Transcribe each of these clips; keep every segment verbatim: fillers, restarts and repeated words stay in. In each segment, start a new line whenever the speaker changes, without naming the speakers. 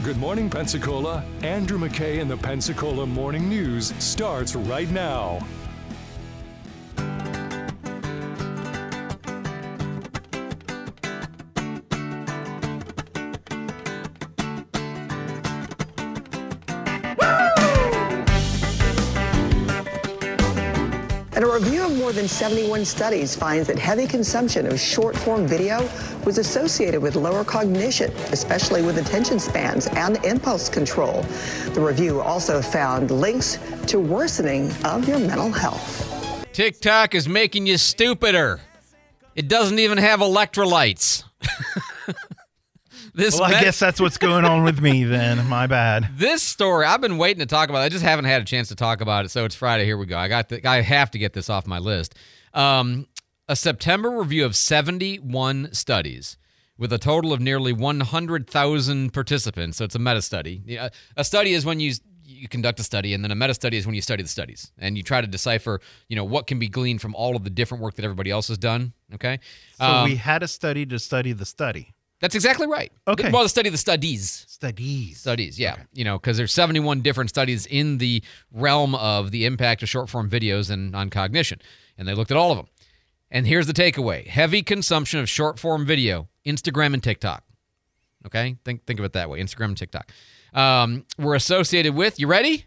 Good Morning Pensacola. Andrew McKay and the Pensacola Morning News starts right now.
And a review of more than seventy-one studies finds that heavy consumption of short-form video was associated with lower cognition, especially with attention spans and impulse control. The review also found links to worsening of your mental health.
TikTok is making you stupider. It doesn't even have electrolytes. This
well, I
med-
guess that's what's going on with me then. My bad.
This story, I've been waiting to talk about it. I just haven't had a chance to talk about it, so it's Friday. Here we go. I got. The, I have to get this off my list. Um, a September review of seventy-one studies with a total of nearly one hundred thousand participants. So it's a meta-study. Yeah, a study is when you you conduct a study, and then a meta-study is when you study the studies, and you try to decipher, you know, what can be gleaned from all of the different work that everybody else has done. Okay.
So
um,
we had a study to study the study.
That's exactly right.
Okay.
Well, the study of the studies.
Studies.
Studies, yeah.
Okay.
You know, because there's seventy-one different studies in the realm of the impact of short-form videos and on cognition, and they looked at all of them. And here's the takeaway. Heavy consumption of short-form video, Instagram and TikTok. Okay? Think think of it that way, Instagram and TikTok. Um, were associated with, you ready?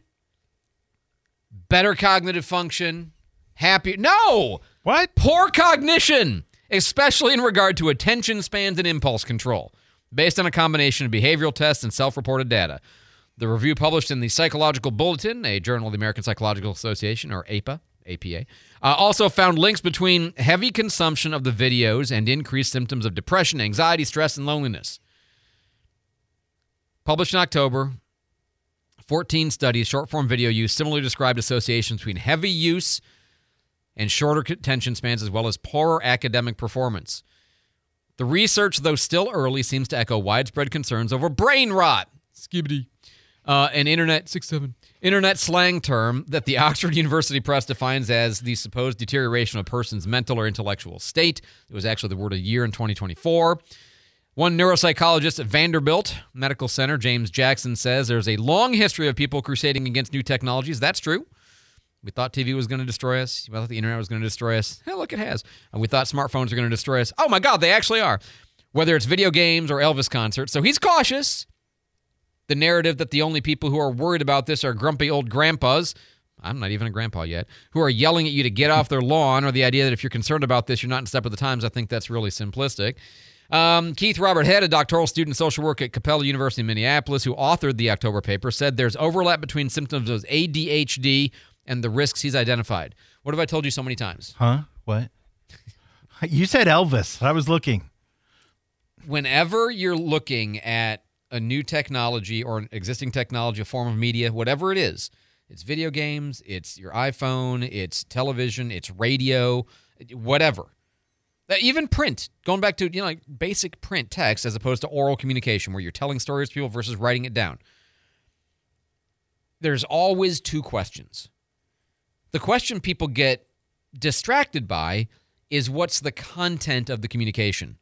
Better cognitive function, happier. No!
What?
Poor cognition, especially in regard to attention spans and impulse control, based on a combination of behavioral tests and self-reported data. The review published in the Psychological Bulletin, a journal of the American Psychological Association, or A P A, A P A, uh, also found links between heavy consumption of the videos and increased symptoms of depression, anxiety, stress, and loneliness. Published in October, fourteen studies, short-form video use, similarly described associations between heavy use and shorter attention spans, as well as poorer academic performance. The research, though still early, seems to echo widespread concerns over brain rot, skibbity, uh, an internet six seven internet slang term that the Oxford University Press defines as the supposed deterioration of a person's mental or intellectual state. It was actually the word of the year in twenty twenty-four. One neuropsychologist at Vanderbilt Medical Center, James Jackson, says there's a long history of people crusading against new technologies. That's true. We thought T V was going to destroy us. We thought the internet was going to destroy us. Hell, look, it has. And we thought smartphones are going to destroy us. Oh, my God, they actually are. Whether it's video games or Elvis concerts. So he's cautious. The narrative that the only people who are worried about this are grumpy old grandpas. I'm not even a grandpa yet. Who are yelling at you to get off their lawn, or the idea that if you're concerned about this, you're not in step with the times. I think that's really simplistic. Um, Keith Robert Head, a doctoral student in social work at Capella University in Minneapolis, who authored the October paper, said there's overlap between symptoms of A D H D and the risks he's identified. What have I told you so many times?
Huh? What? You said Elvis. I was looking.
Whenever you're looking at a new technology or an existing technology, a form of media, whatever it is, it's video games, it's your iPhone, it's television, it's radio, whatever. Even print, going back to, you know, like basic print text as opposed to oral communication where you're telling stories to people versus writing it down. There's always two questions. The question people get distracted by is what's the content of the communication?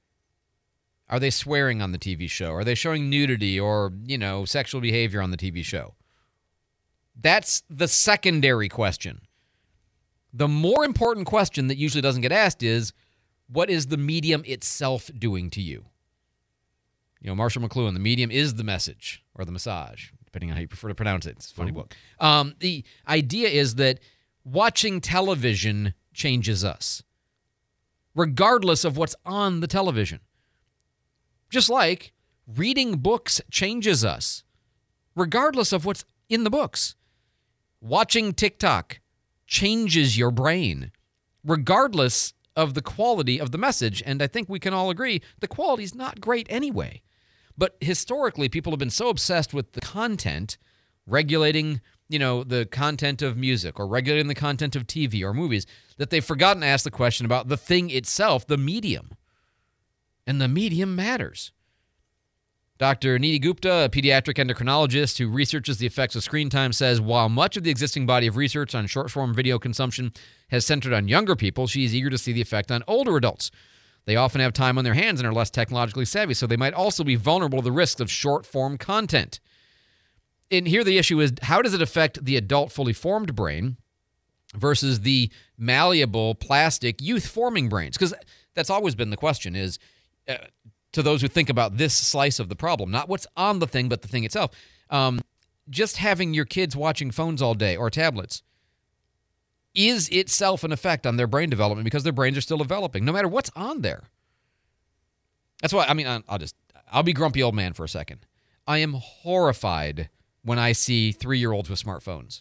Are they swearing on the T V show? Are they showing nudity or, you know, sexual behavior on the T V show? That's the secondary question. The more important question that usually doesn't get asked is, what is the medium itself doing to you? You know, Marshall McLuhan, the medium is the message or the massage, depending on how you prefer to pronounce it. It's a funny Ooh. book. Um, the idea is that watching television changes us, regardless of what's on the television. Just like reading books changes us, regardless of what's in the books. Watching TikTok changes your brain, regardless of the quality of the message. And I think we can all agree the quality is not great anyway. But historically, people have been so obsessed with the content, regulating, you know, the content of music or regulating the content of T V or movies, that they've forgotten to ask the question about the thing itself, the medium. And the medium matters. Doctor Nidhi Gupta, a pediatric endocrinologist who researches the effects of screen time, says while much of the existing body of research on short-form video consumption has centered on younger people, she is eager to see the effect on older adults. They often have time on their hands and are less technologically savvy, so they might also be vulnerable to the risks of short-form content. And here the issue is, how does it affect the adult fully formed brain versus the malleable, plastic, youth-forming brains? Because that's always been the question, is uh, to those who think about this slice of the problem, not what's on the thing, but the thing itself. Um, just having your kids watching phones all day or tablets is itself an effect on their brain development because their brains are still developing, no matter what's on there. That's why, I mean, I'll just, I'll be grumpy old man for a second. I am horrified when I see three-year-olds with smartphones.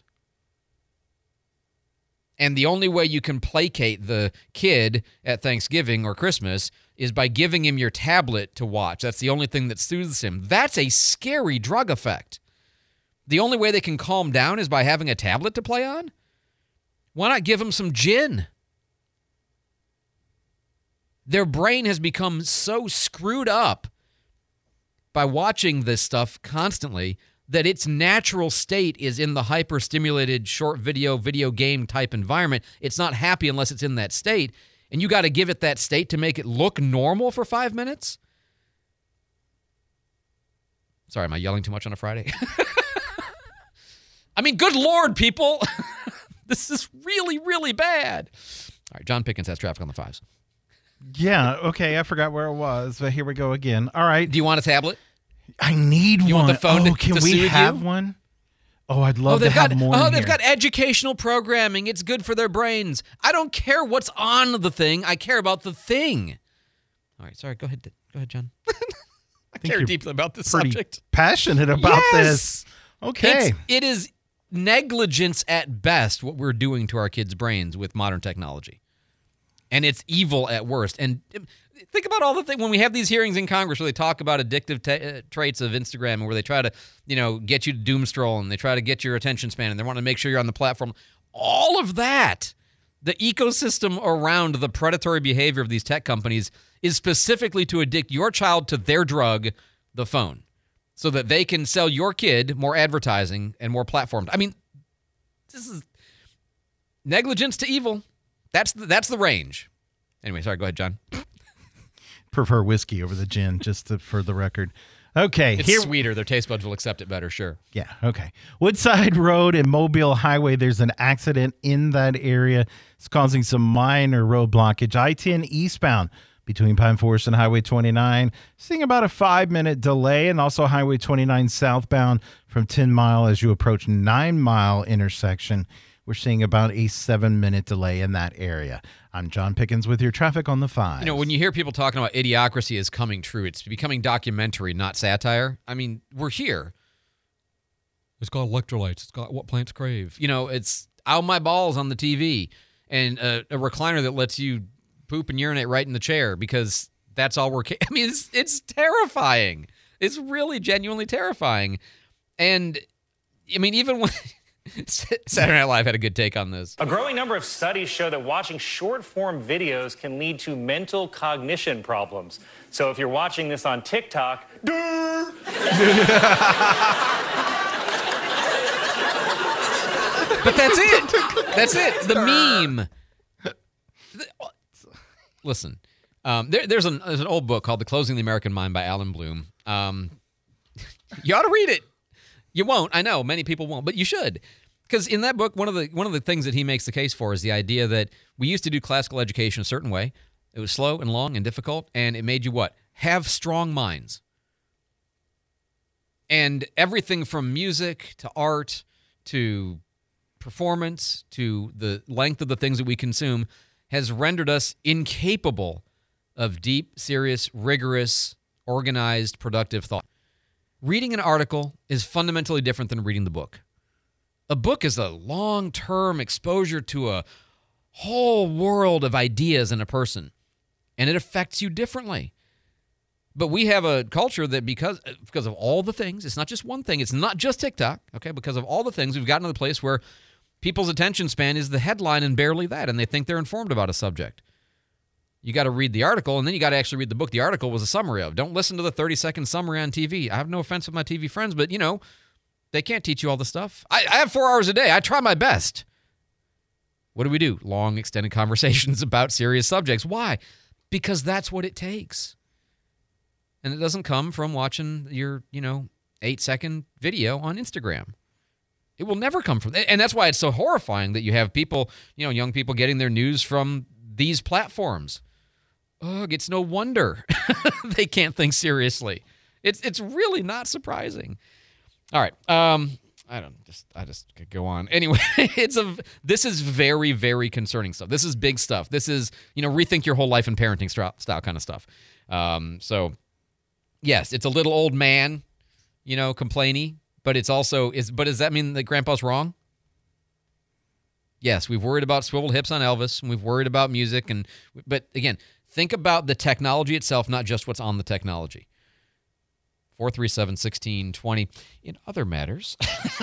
And the only way you can placate the kid at Thanksgiving or Christmas is by giving him your tablet to watch. That's the only thing that soothes him. That's a scary drug effect. The only way they can calm down is by having a tablet to play on? Why not give them some gin? Their brain has become so screwed up by watching this stuff constantly that its natural state is in the hyper-stimulated short video, video game type environment. It's not happy unless it's in that state, and you got to give it that state to make it look normal for five minutes? Sorry, am I yelling too much on a Friday? I mean, good Lord, people. This is really, really bad. All right, John Pickens has traffic on the fives.
Yeah, okay, I forgot where it was, but here we go again. All right.
Do you want a tablet?
I need
you
one.
Want the phone
oh,
to,
can
to
we
soothe
have
you?
one? Oh, I'd love
oh, they've
to have
got,
more.
Oh,
in
they've
here.
got educational programming. It's good for their brains. I don't care what's on the thing. I care about the thing. All right, sorry. Go ahead. Go ahead, John. I,
I think
care
you're
deeply about this
pretty
subject.
Passionate about
yes!
this. Okay.
It's, it is negligence at best what we're doing to our kids' brains with modern technology. And it's evil at worst. And think about all the things when we have these hearings in Congress where they talk about addictive t- uh, traits of Instagram and where they try to, you know, get you to doom scroll and they try to get your attention span and they want to make sure you're on the platform. All of that, the ecosystem around the predatory behavior of these tech companies is specifically to addict your child to their drug, the phone, so that they can sell your kid more advertising and more platforms. I mean, this is negligence to evil. That's the, that's the range. Anyway, sorry, go ahead, John.
Prefer whiskey over the gin, just to, for the record. Okay.
It's
here,
sweeter. Their taste buds will accept it better, sure.
Yeah, okay. Woodside Road and Mobile Highway, there's an accident in that area. It's causing some minor road blockage. I ten eastbound between Pine Forest and Highway twenty-nine, seeing about a five-minute delay, and also Highway twenty-nine southbound from ten Mile as you approach nine Mile intersection. We're seeing about a seven-minute delay in that area. I'm John Pickens with your traffic on the five.
You know, when you hear people talking about idiocracy is coming true, it's becoming documentary, not satire. I mean, we're here. It's got electrolytes. It's got what plants crave. You know, it's out my balls on the T V and a, a recliner that lets you poop and urinate right in the chair because that's all we're... Ca- I mean, it's, it's terrifying. It's really genuinely terrifying. And, I mean, even when... Saturday Night Live had a good take on this.
A growing number of studies show that watching short-form videos can lead to mental cognition problems. So if you're watching this on TikTok,
but that's it. That's it. The meme. Listen, um, there, there's, an, there's an old book called The Closing the American Mind by Alan Bloom. Um, you ought to read it. You won't. I know many people won't, but you should. Because in that book, one of the one of the things that he makes the case for is the idea that we used to do classical education a certain way. It was slow and long and difficult, and it made you what? Have strong minds. And everything from music to art to performance to the length of the things that we consume has rendered us incapable of deep, serious, rigorous, organized, productive thought. Reading an article is fundamentally different than reading the book. A book is a long-term exposure to a whole world of ideas in a person, and it affects you differently. But we have a culture that because because of all the things, it's not just one thing, it's not just TikTok, okay? Because of all the things, we've gotten to the place where people's attention span is the headline and barely that, and they think they're informed about a subject. You got to read the article, and then you got to actually read the book the article was a summary of. Don't listen to the thirty-second summary on T V. I have no offense with my T V friends, but, you know, they can't teach you all the stuff. I, I have four hours a day. I try my best. What do we do? Long, extended conversations about serious subjects. Why? because that's what it takes. And it doesn't come from watching your, you know, eight-second video on Instagram. It will never come from that. And that's why it's so horrifying that you have people, you know, young people getting their news from these platforms. Ugh, it's no wonder they can't think seriously. It's it's really not surprising. All right. Um, I don't just I just could go on. Anyway, it's a this is very, very concerning stuff. This is big stuff. This is, you know, rethink your whole life and parenting style, style kind of stuff. Um, so yes, it's a little old man, you know, complaining, but it's also is but does that mean that grandpa's wrong? Yes, we've worried about swiveled hips on Elvis, and we've worried about music, and but again, think about the technology itself, not just what's on the technology. four three seven, one six two zero. In other matters,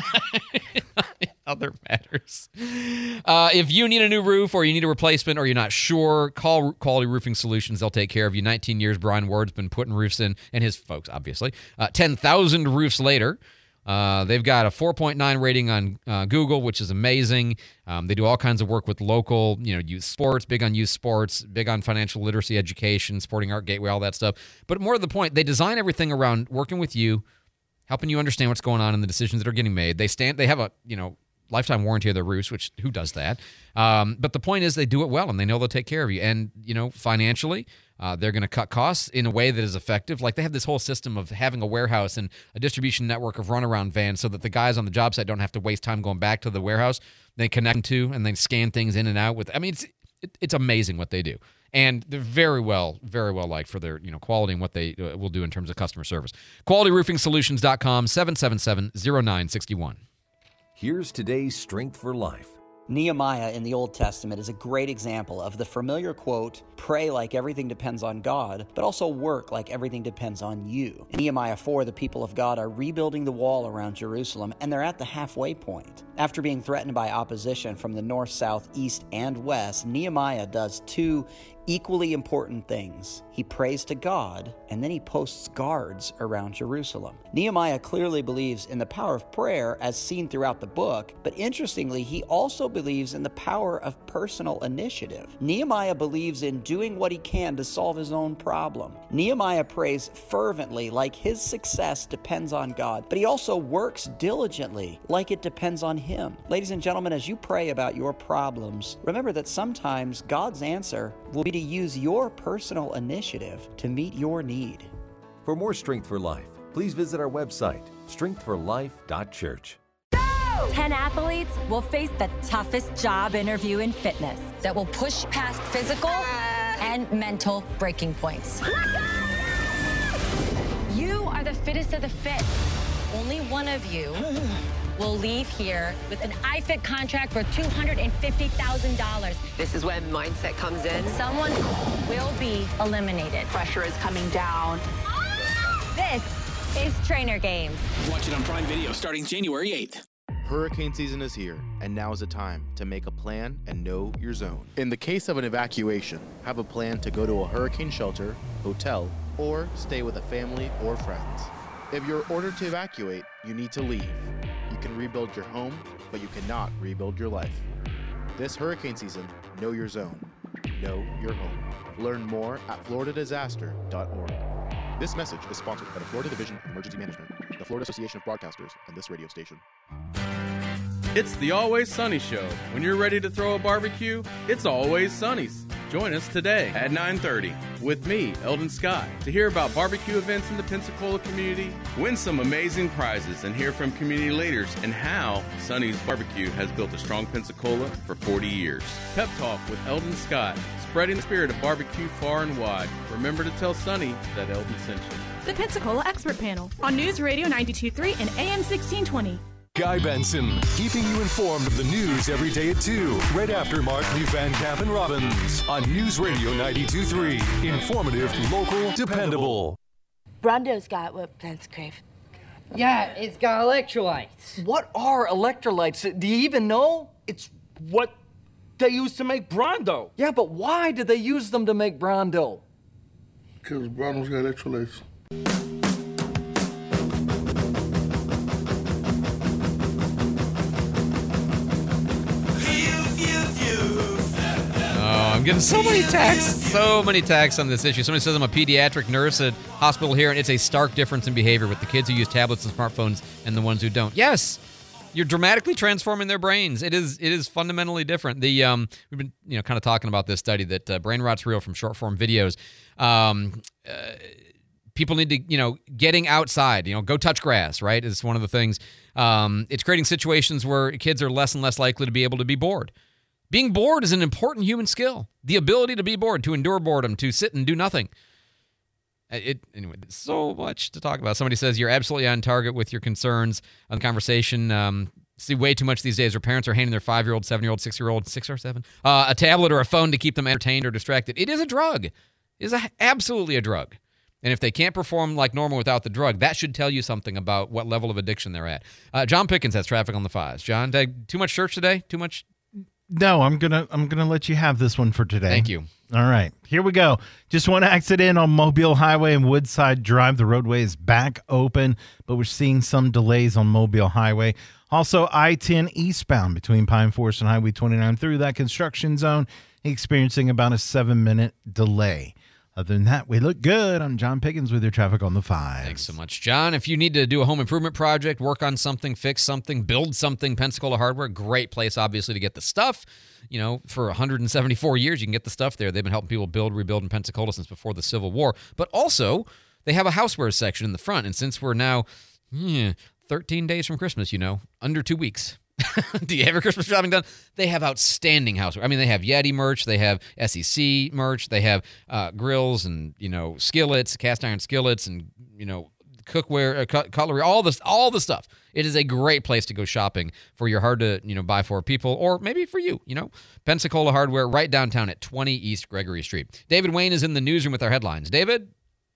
in other matters, uh, if you need a new roof or you need a replacement or you're not sure, call Quality Roofing Solutions. They'll take care of you. nineteen years, Brian Ward's been putting roofs in, and his folks, obviously. Uh, ten thousand roofs later. Uh, they've got a four point nine rating on uh, Google, which is amazing. Um, they do all kinds of work with local, you know, youth sports, big on youth sports, big on financial literacy education, Sporting Art Gateway, all that stuff. But more to the point, they design everything around working with you, helping you understand what's going on and the decisions that are getting made. They stand, they have a, you know, lifetime warranty of their roofs, which who does that? Um, but the point is they do it well, and they know they'll take care of you. And, you know, financially, uh, they're going to cut costs in a way that is effective. Like they have this whole system of having a warehouse and a distribution network of runaround vans so that the guys on the job site don't have to waste time going back to the warehouse. They connect them to and they scan things in and out with. I mean, it's it, it's amazing what they do. And they're very well, very well liked for their, you know, quality and what they uh, will do in terms of customer service. quality roofing solutions dot com, seven seven seven, zero nine six one.
Here's today's Strength for Life.
Nehemiah in the Old Testament is a great example of the familiar quote, pray like everything depends on God, but also work like everything depends on you. In Nehemiah four, the people of God are rebuilding the wall around Jerusalem, and they're at the halfway point. After being threatened by opposition from the north, south, east, and west, Nehemiah does two equally important things. He prays to God, and then he posts guards around Jerusalem. Nehemiah clearly believes in the power of prayer as seen throughout the book, but interestingly, he also believes in the power of personal initiative. Nehemiah believes in doing what he can to solve his own problem. Nehemiah prays fervently like his success depends on God, but he also works diligently like it depends on him. Ladies and gentlemen, as you pray about your problems, remember that sometimes God's answer will be to use your personal initiative to meet your need.
For more Strength for Life, please visit our website, strength for life dot church.
ten athletes will face the toughest job interview in fitness that will push past physical and mental breaking points. You are the fittest of the fit. Only one of you will leave here with an iFit contract for two hundred fifty thousand dollars.
This is when mindset comes in.
Someone will be eliminated.
Pressure is coming down.
This is Trainer Games.
Watch it on Prime Video starting January eighth.
Hurricane season is here, and now is the time to make a plan and know your zone. In the case of an evacuation, have a plan to go to a hurricane shelter, hotel, or stay with a family or friends. If you're ordered to evacuate, you need to leave. You can rebuild your home, but you cannot rebuild your life. This hurricane season, know your zone. Know your home. Learn more at florida disaster dot org. This message is sponsored by the Florida Division of Emergency Management, the Florida Association of Broadcasters, and this radio station.
It's the Always Sunny Show. When you're ready to throw a barbecue, it's Always Sunny's. Join us today at nine thirty with me, Eldon Scott, to hear about barbecue events in the Pensacola community, win some amazing prizes, and hear from community leaders and how Sunny's Barbecue has built a strong Pensacola for forty years. Pep Talk with Eldon Scott, spreading the spirit of barbecue far and wide. Remember to tell Sunny that Eldon sent you.
The Pensacola Expert Panel on News Radio ninety-two point three and A M sixteen twenty.
Guy Benson, keeping you informed of the news every day at two, right after Mark Lee Van Camp and Robbins on News Radio ninety-two point three. Informative, local, dependable.
Brondo's got what plants crave.
Yeah, it's got electrolytes.
What are electrolytes? Do you even know? It's what they use to make Brondo. Yeah, but why did they use them to make Brondo?
Because Brondo's got electrolytes.
I'm I'm getting so many texts, so many texts on this issue. Somebody says I'm a pediatric nurse at hospital here, and it's a stark difference in behavior with the kids who use tablets and smartphones and the ones who don't. Yes, you're dramatically transforming their brains. It is it is fundamentally different. The um, we've been you know kind of talking about this study that uh, brain rot's real from short form videos. Um, uh, people need to you know getting outside. You know, go touch grass. Right, is one of the things. Um, it's creating situations where kids are less and less likely to be able to be bored. Being bored is an important human skill. The ability to be bored, to endure boredom, to sit and do nothing. It, anyway, so much to talk about. Somebody says you're absolutely on target with your concerns on the conversation. Um, see way too much these days where parents are handing their five-year-old, seven-year-old, six-year-old, six or seven, uh, a tablet or a phone to keep them entertained or distracted. It is a drug. It is a, absolutely a drug. And if they can't perform like normal without the drug, that should tell you something about what level of addiction they're at. Uh, John Pickens has traffic on the fives. John, did I, too much church today? Too much?
No, I'm gonna I'm gonna let you have this one for today.
Thank you.
All right, here we go. Just one accident on Mobile Highway and Woodside Drive. The roadway is back open, but we're seeing some delays on Mobile Highway. Also, I ten eastbound between Pine Forest and Highway twenty-nine through that construction zone, experiencing about a seven-minute delay. Other than that, we look good. I'm John Pickens with your traffic on the five.
Thanks so much, John. If you need to do a home improvement project, work on something, fix something, build something, Pensacola Hardware, great place, obviously, to get the stuff. You know, for one hundred seventy-four years, you can get the stuff there. They've been helping people build, rebuild in Pensacola since before the Civil War. But also, they have a housewares section in the front. And since we're now yeah, thirteen days from Christmas, you know, under two weeks. Do you have your Christmas shopping done? They have outstanding houseware. I mean, they have Yeti merch, they have S E C merch, they have uh, grills and you know skillets, cast iron skillets, and you know cookware, uh, cut- cutlery, all this, all the stuff. It is a great place to go shopping for your hard to you know buy for people, or maybe for you. You know, Pensacola Hardware, right downtown at twenty East Gregory Street. David Wayne is in the newsroom with our headlines. David.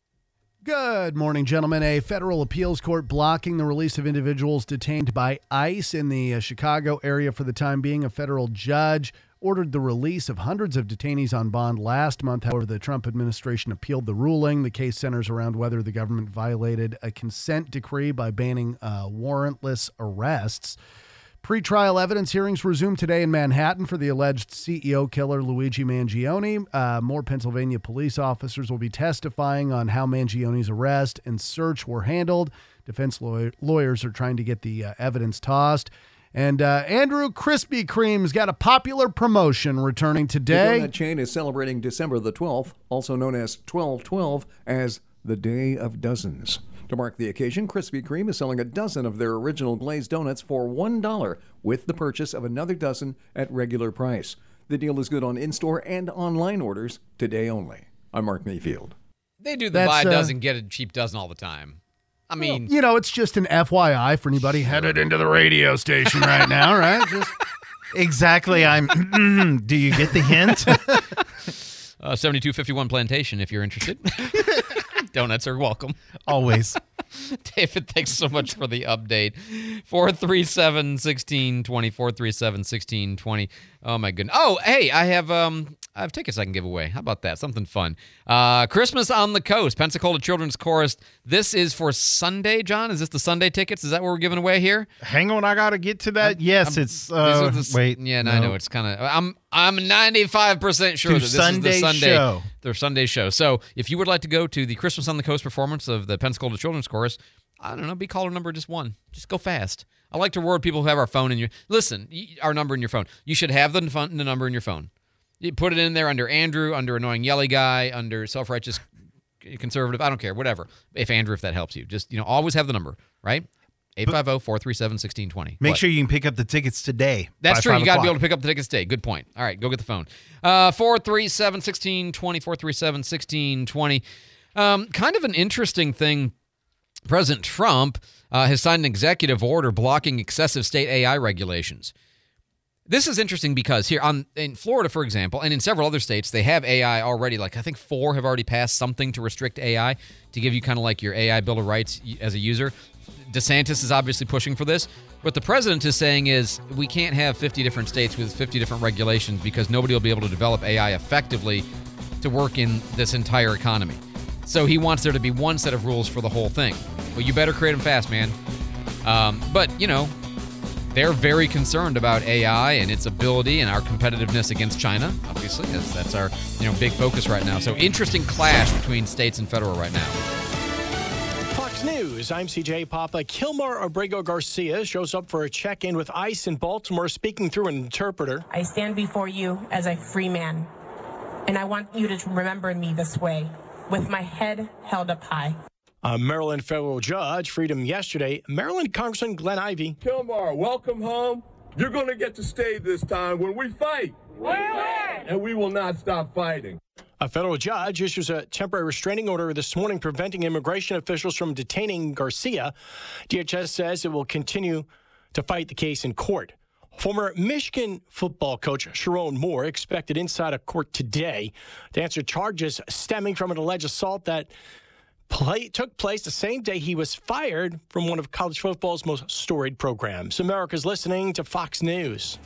Good morning, gentlemen. A federal appeals court blocking the release of individuals detained by ICE in the uh, Chicago area for the time being. A federal judge ordered the release of hundreds of detainees on bond last month. However, the Trump administration appealed the ruling. The case centers around whether the government violated a consent decree by banning uh, warrantless arrests. Pre-trial evidence hearings resume today in Manhattan for the alleged C E O killer Luigi Mangione. Uh, more Pennsylvania police officers will be testifying on how Mangione's arrest and search were handled. Defense law- lawyers are trying to get the uh, evidence tossed. And uh, Andrew Krispy Kreme's got a popular promotion returning today.
The donut chain is celebrating December the twelfth, also known as twelve twelve, as the Day of Dozens. To mark the occasion, Krispy Kreme is selling a dozen of their original glazed donuts for one dollar with the purchase of another dozen at regular price. The deal is good on in-store and online orders today only. I'm Mark Mayfield.
They do the
That's,
buy a
uh,
dozen, get a cheap dozen all the time. I mean,
Well, you know, it's just an F Y I for anybody headed into the radio station right now, right? Just
Exactly. I'm. Do you get the hint?
uh, seventy-two fifty-one Plantation, if you're interested. Donuts are welcome.
Always.
David, thanks so much for the update. four three seven, one six two zero, four three seven, one six two zero. Oh, my goodness. Oh, hey, I have um, I have tickets I can give away. How about that? Something fun. Uh, Christmas on the Coast, Pensacola Children's Chorus. This is for Sunday, John? Is this the Sunday tickets? Is that what we're giving away here?
Hang on, I got to get to that. I'm, yes, I'm, it's, uh,
the,
wait.
Yeah, no,
no.
I know. It's kind of, I'm I'm ninety-five percent sure
to
that this
Sunday
is the Sunday
show.
Their Sunday show. So if you would like to go to the Christmas on the Coast performance of the Pensacola Children's Chorus, I don't know, be caller number just one. Just go fast. I like to reward people who have our phone in your... Listen, our number in your phone. You should have the, fun, the number in your phone. You put it in there under Andrew, under Annoying Yelly Guy, under Self-Righteous Conservative. I don't care, whatever. If Andrew, if that helps you. Just, you know, always have the number, right? eight five zero, four three seven, one six two zero.
Make
what?
sure you can pick up the tickets today.
That's true. You got to
o'clock.
be able to pick up the tickets today. Good point. All right, go get the phone. Uh, four three seven, one six two zero, four three seven, one six two zero. Um, kind of an interesting thing. President Trump uh, has signed an executive order blocking excessive state A I regulations. This is interesting because here on in Florida, for example, and in several other states, they have A I already. Like I think four have already passed something to restrict A I to give you kind of like your A I Bill of Rights as a user. DeSantis is obviously pushing for this. What the president is saying is we can't have fifty different states with fifty different regulations because nobody will be able to develop A I effectively to work in this entire economy. So he wants there to be one set of rules for the whole thing. Well, you better create them fast, man. Um, but, you know, they're very concerned about A I and its ability and our competitiveness against China, obviously, because that's our you know big focus right now. So interesting clash between states and federal right now.
Fox News, I'm C J Papa. Kilmar Abrego Garcia shows up for a check-in with ICE in Baltimore, speaking through an interpreter.
I stand before you as a free man, and I want you to remember me this way, with my head held up high.
A Maryland federal judge freed him yesterday. Maryland Congressman Glenn Ivey.
Kilmar, welcome home. You're going to get to stay this time when we fight. We win! And we will not stop fighting.
A federal judge issues a temporary restraining order this morning preventing immigration officials from detaining Garcia. D H S says it will continue to fight the case in court. Former Michigan football coach Sharon Moore expected inside a court today to answer charges stemming from an alleged assault that Play, took place the same day he was fired from one of college football's most storied programs. America's listening to Fox News.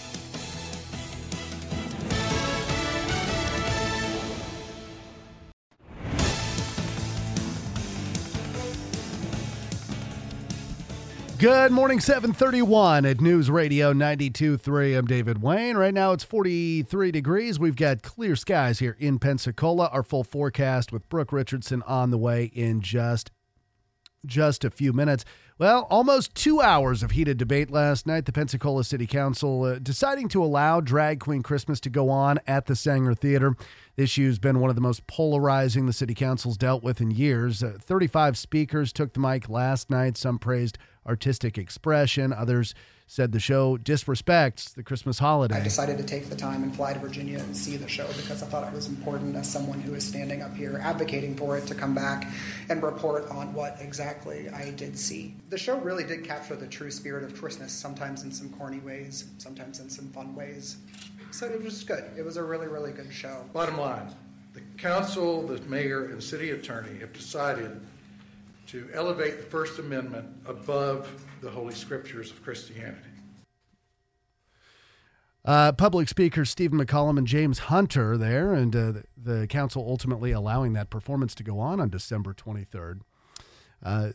Good morning, seven thirty-one at News Radio ninety-two point three. I'm David Wayne. Right now it's forty-three degrees. We've got clear skies here in Pensacola. Our full forecast with Brooke Richardson on the way in just, just a few minutes. Well, almost two hours of heated debate last night. The Pensacola City Council uh, deciding to allow Drag Queen Christmas to go on at the Sanger Theater. The issue's been one of the most polarizing the City Council's dealt with in years. Uh, thirty-five speakers took the mic last night. Some praised artistic expression. Others said the show disrespects the Christmas holiday.
I decided to take the time and fly to Virginia and see the show because I thought it was important as someone who is standing up here advocating for it to come back and report on what exactly I did see. The show really did capture the true spirit of Christmas, sometimes in some corny ways, sometimes in some fun ways. So it was good. It was a really, really good show.
Bottom line, the council, the mayor, and the city attorney have decided to elevate the First Amendment above the Holy Scriptures of Christianity.
Uh, public speakers Stephen McCollum and James Hunter there, and uh, the, the council ultimately allowing that performance to go on on December twenty-third. Uh,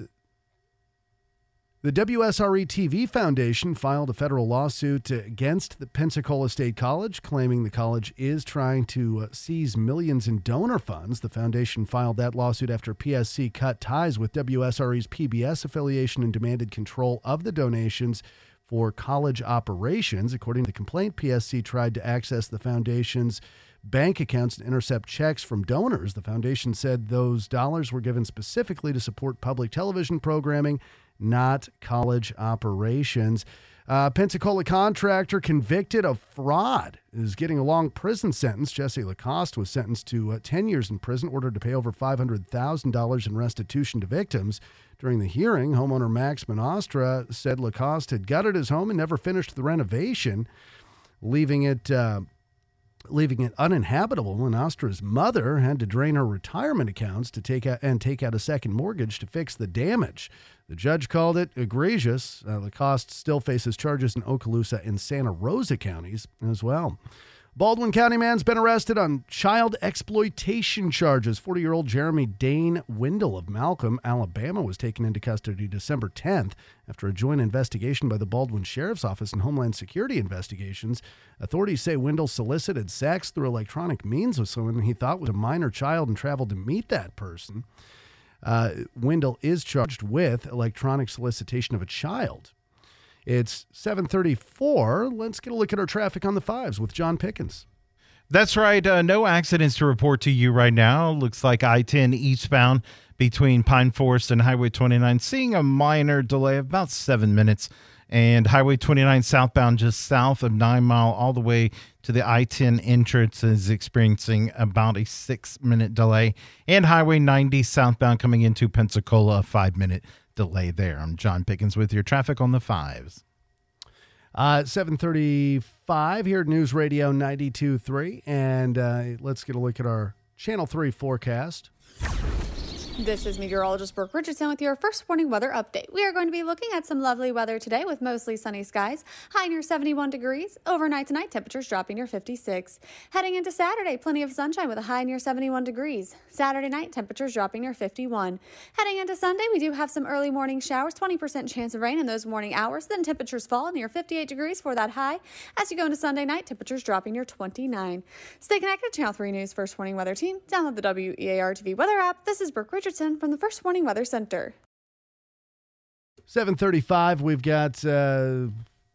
The W S R E T V Foundation filed a federal lawsuit against the Pensacola State College, claiming the college is trying to seize millions in donor funds. The foundation filed that lawsuit after P S C cut ties with W S R E's P B S affiliation and demanded control of the donations for college operations. According to the complaint, P S C tried to access the foundation's bank accounts and intercept checks from donors. The foundation said those dollars were given specifically to support public television programming, not college operations. Uh, Pensacola contractor convicted of fraud is getting a long prison sentence. Jesse Lacoste was sentenced to uh, ten years in prison, ordered to pay over five hundred thousand dollars in restitution to victims. During the hearing, homeowner Max Monastra said Lacoste had gutted his home and never finished the renovation, leaving it uh, leaving it uninhabitable. Monastra's mother had to drain her retirement accounts to take out and take out a second mortgage to fix the damage. The judge called it egregious. Uh, Lacoste still faces charges in Okaloosa and Santa Rosa counties as well. Baldwin County man's been arrested on child exploitation charges. forty-year-old Jeremy Dane Windle of Malcolm, Alabama, was taken into custody December tenth after a joint investigation by the Baldwin Sheriff's Office and Homeland Security Investigations. Authorities say Windle solicited sex through electronic means with someone he thought was a minor child and traveled to meet that person. Uh, Windle is charged with electronic solicitation of a child. It's seven thirty-four. Let's get a look at our traffic on the fives with John Pickens.
That's right. Uh, no accidents to report to you right now. Looks like I ten eastbound between Pine Forest and Highway twenty-nine, seeing a minor delay of about seven minutes. And Highway twenty-nine southbound just south of Nine Mile all the way to the I ten entrance is experiencing about a six-minute delay. And Highway ninety southbound coming into Pensacola, a five-minute delay there. I'm John Pickens with your traffic on the fives.
Uh, seven thirty-five here at News Radio ninety-two point three. And uh, let's get a look at our Channel three forecast.
This is meteorologist Brooke Richardson with your first warning weather update. We are going to be looking at some lovely weather today with mostly sunny skies, high near seventy-one degrees. Overnight tonight, temperatures dropping near fifty-six. Heading into Saturday, plenty of sunshine with a high near seventy-one degrees. Saturday night, temperatures dropping near fifty-one. Heading into Sunday, we do have some early morning showers, twenty percent chance of rain in those morning hours. Then temperatures fall near fifty-eight degrees for that high. As you go into Sunday night, temperatures dropping near twenty-nine. Stay connected to Channel three News First Warning Weather Team. Download the W E A R T V weather app. This is Brooke Richardson from the First Warning Weather Center.
seven thirty-five, we've got uh,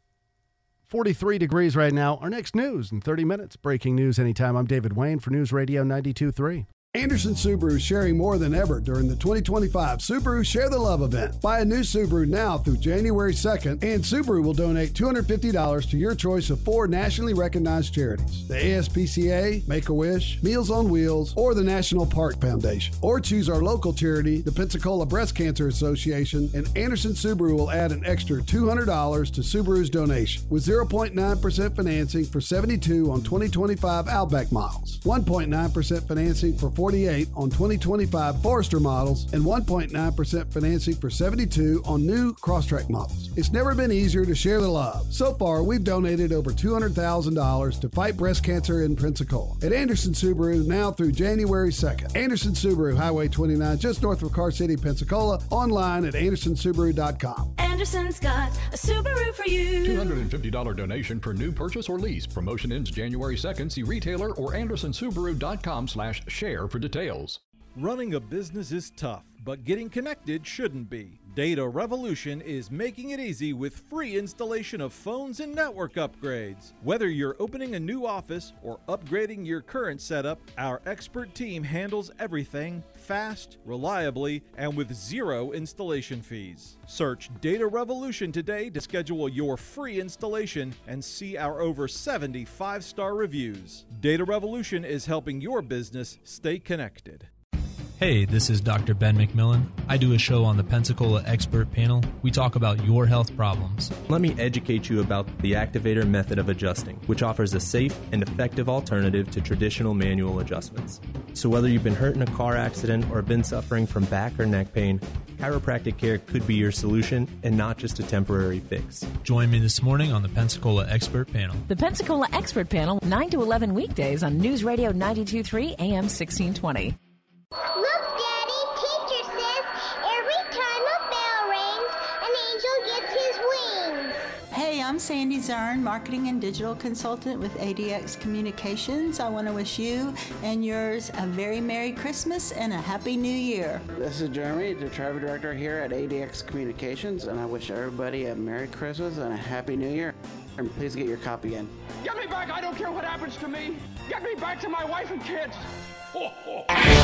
forty-three degrees right now. Our next news in thirty minutes. Breaking news anytime. I'm David Wayne for News Radio ninety-two point three.
Anderson Subaru is sharing more than ever during the twenty twenty-five Subaru Share the Love event. Buy a new Subaru now through January second, and Subaru will donate two hundred fifty dollars to your choice of four nationally recognized charities: the A S P C A, Make-A-Wish, Meals on Wheels, or the National Park Foundation. Or choose our local charity, the Pensacola Breast Cancer Association, and Anderson Subaru will add an extra two hundred dollars to Subaru's donation, with zero point nine percent financing for seventy-two on twenty twenty-five Outback models, one point nine percent financing for forty-eight on twenty twenty-five Forester models, and one point nine percent financing for seventy-two on new Crosstrek models. It's never been easier to share the love. So far, we've donated over two hundred thousand dollars to fight breast cancer in Pensacola. At Anderson Subaru, now through January second. Anderson Subaru, Highway twenty-nine, just north of Car City, Pensacola. Online at anderson subaru dot com.
Anderson's got a Subaru for you.
two hundred fifty dollars donation per new purchase or lease. Promotion ends January second. See retailer or anderson subaru dot com slash share for details.
Running a business is tough, but getting connected shouldn't be. Data Revolution is making it easy with free installation of phones and network upgrades. Whether you're opening a new office or upgrading your current setup, our expert team handles everything fast, reliably, and with zero installation fees. Search Data Revolution today to schedule your free installation and see our over seventy five-star reviews. Data Revolution is helping your business stay connected.
Hey, this is Doctor Ben McMillan. I do a show on the Pensacola Expert Panel. We talk about your health problems.
Let me educate you about the Activator method of adjusting, which offers a safe and effective alternative to traditional manual adjustments. So whether you've been hurt in a car accident or been suffering from back or neck pain, chiropractic care could be your solution and not just a temporary fix.
Join me this morning on the Pensacola Expert Panel.
The Pensacola Expert Panel, nine to eleven weekdays on News Radio ninety-two point three A M sixteen twenty.
Look, Daddy, teacher says every time a bell rings, an angel gets his wings.
Hey, I'm Sandy Zern, marketing and digital consultant with A D X Communications. I want to wish you and yours a very Merry Christmas and a Happy New Year.
This is Jeremy, the travel director here at A D X Communications, and I wish everybody a Merry Christmas and a Happy New Year. And please get your copy in.
Get me back! I don't care what happens to me! Get me back to my wife and kids! Ho, ho.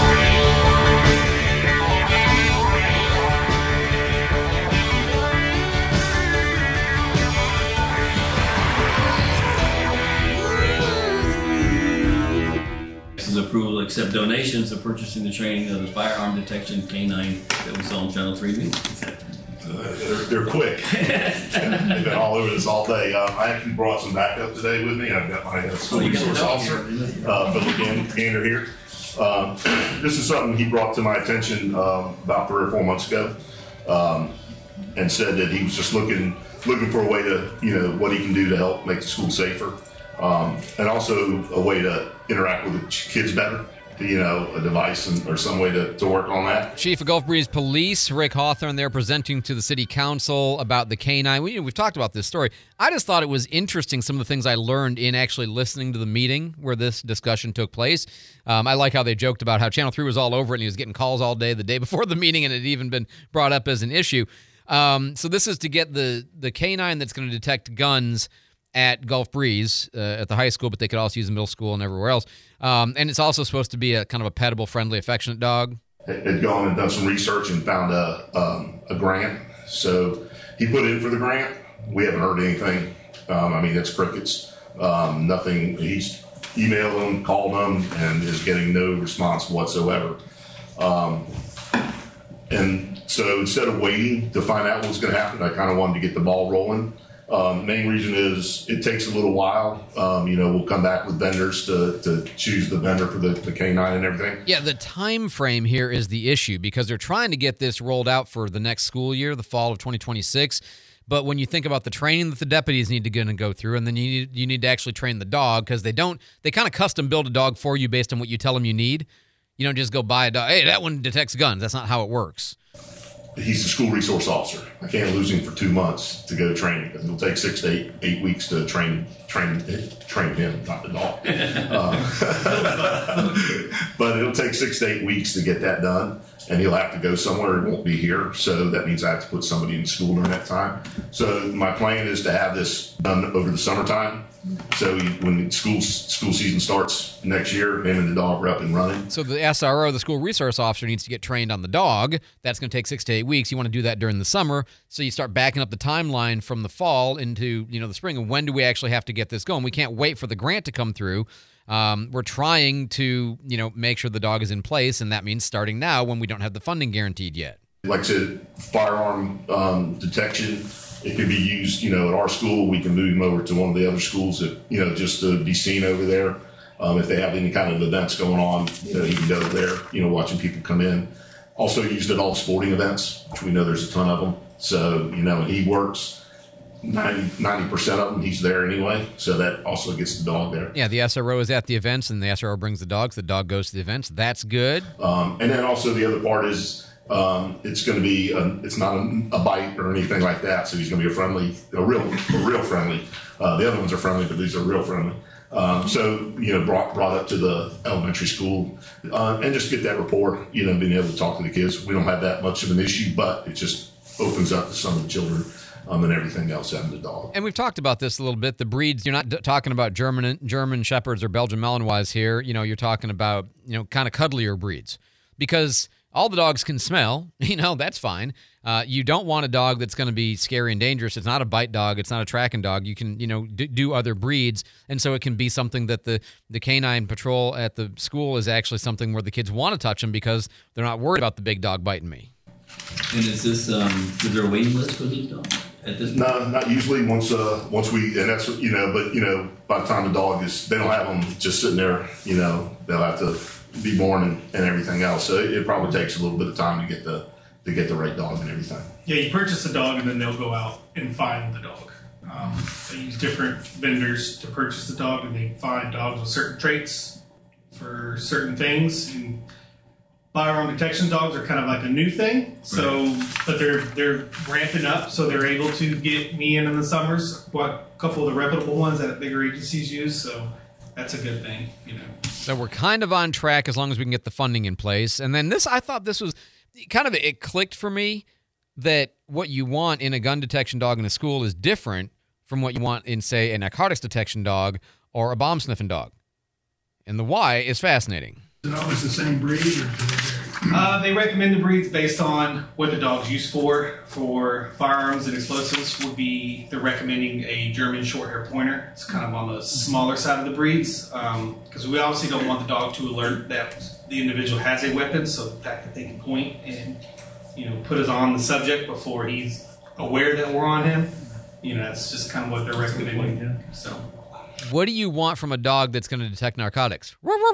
This is approval to accept donations for purchasing the training of the firearm detection K nine that we saw on Channel three News.
They're, they're quick. They've been all over this all day. Um, I actually brought some backup today with me. I've got my uh, school oh, resource officer, uh, Philip Gander here. Um, this is something he brought to my attention um, about three or four months ago, um, and said that he was just looking looking for a way to, you know, what he can do to help make the school safer, um, and also a way to interact with the kids better. You know, a device and, or some way to, to work on that.
Chief of Gulf Breeze Police, Rick Hawthorne, there presenting to the city council about the K nine. We, we've talked about this story. I just thought it was interesting, some of the things I learned in actually listening to the meeting where this discussion took place. Um, I like how they joked about how Channel three was all over it and he was getting calls all day the day before the meeting, and it had even been brought up as an issue. Um, so this is to get the, the K nine that's going to detect guns at Gulf Breeze, uh, at the high school, but they could also use the middle school and everywhere else. Um, and it's also supposed to be a kind of a pettable, friendly, affectionate dog.
Had gone and done some research and found a um, a grant. So he put in for the grant. We haven't heard anything. Um, I mean, it's crickets. Um, nothing. He's emailed them, called them, and is getting no response whatsoever. Um, and so instead of waiting to find out what's going to happen, I kind of wanted to get the ball rolling. Um, main reason is it takes a little while. Um, you know, we'll come back with vendors to, to choose the vendor for the, the canine and everything.
Yeah, the time frame here is the issue because they're trying to get this rolled out for the next school year, the fall of twenty twenty-six. But when you think about the training that the deputies need to get and go through, and then you need, you need to actually train the dog because they don't, they kind of custom build a dog for you based on what you tell them you need. You don't just go buy a dog. Hey, that one detects guns. That's not how it works.
He's the school resource officer. I can't lose him for two months to go to training because it'll take six to eight, eight weeks to train train train him, not the dog. Uh, but it'll take six to eight weeks to get that done, and he'll have to go somewhere. He won't be here, so that means I have to put somebody in school during that time. So my plan is to have this done over the summertime. So he, when school school season starts next year, him and the dog are up and running.
So the S R O, the school resource officer, needs to get trained on the dog. That's going to take six to eight weeks. You want to do that during the summer. So you start backing up the timeline from the fall into, you know, the spring. And when do we actually have to get this going? We can't wait for the grant to come through. Um, we're trying to, you know, make sure the dog is in place, and that means starting now when we don't have the funding guaranteed yet.
Like I said, firearm um, detection. It can be used, you know, at our school. We can move him over to one of the other schools, that, you know, just to be seen over there. Um, if they have any kind of events going on, you know, he can go there, you know, watching people come in. Also used at all sporting events, which we know there's a ton of them. So, you know, and he works ninety percent of them. He's there anyway. So that also gets the dog there.
Yeah, the S R O is at the events, and the S R O brings the dogs. The dog goes to the events. That's good.
Um, and then also the other part is, Um, it's going to be, a, it's not a, a bite or anything like that. So he's going to be a friendly, a real, a real friendly. Uh, the other ones are friendly, but these are real friendly. Um, so, you know, brought, brought up to the elementary school uh, and just get that rapport, you know, being able to talk to the kids. We don't have that much of an issue, but it just opens up to some of the children um, and everything else having the dog.
And we've talked about this a little bit. The breeds, you're not d- talking about German German Shepherds or Belgian Malinois here. You know, you're talking about, you know, kind of cuddlier breeds because all the dogs can smell, you know, that's fine. Uh, you don't want a dog that's going to be scary and dangerous. It's not a bite dog. It's not a tracking dog. You can, you know, d- do other breeds. And so it can be something that the, the canine patrol at the school is actually something where the kids want to touch them because they're not worried about the big dog biting me.
And is this, um, is there a waiting list for these dogs at this point?
No, not usually. Once, uh, once we, and that's, you know, but, you know, by the time the dog is, they don't have them just sitting there, you know, they'll have to be born and, and everything else. So it, it probably takes a little bit of time to get the to get the right dog and everything.
Yeah, you purchase a dog and then they'll go out and find the dog. Um, they use different vendors to purchase the dog, and they find dogs with certain traits for certain things. And firearm detection dogs are kind of like a new thing. So, right. But they're they're ramping up, so they're able to get me in in the summers. What a couple of the reputable ones that bigger agencies use. So that's a good thing, you know.
So we're kind of on track as long as we can get the funding in place. And then this, I thought this was kind of, it clicked for me that what you want in a gun detection dog in a school is different from what you want in, say, a narcotics detection dog or a bomb sniffing dog. And the why is fascinating.
Is it always the same breed? Or do they vary? Uh, they recommend the breeds based on what the dog's used for. For firearms and explosives would be, they're recommending a German Shorthair Pointer. It's kind of on the smaller side of the breeds because um, we obviously don't want the dog to alert that the individual has a weapon, so the fact that they can point and, you know, put us on the subject before he's aware that we're on him, you know, that's just kind of what they're recommending. Yeah. So,
what do you want from a dog that's going to detect narcotics?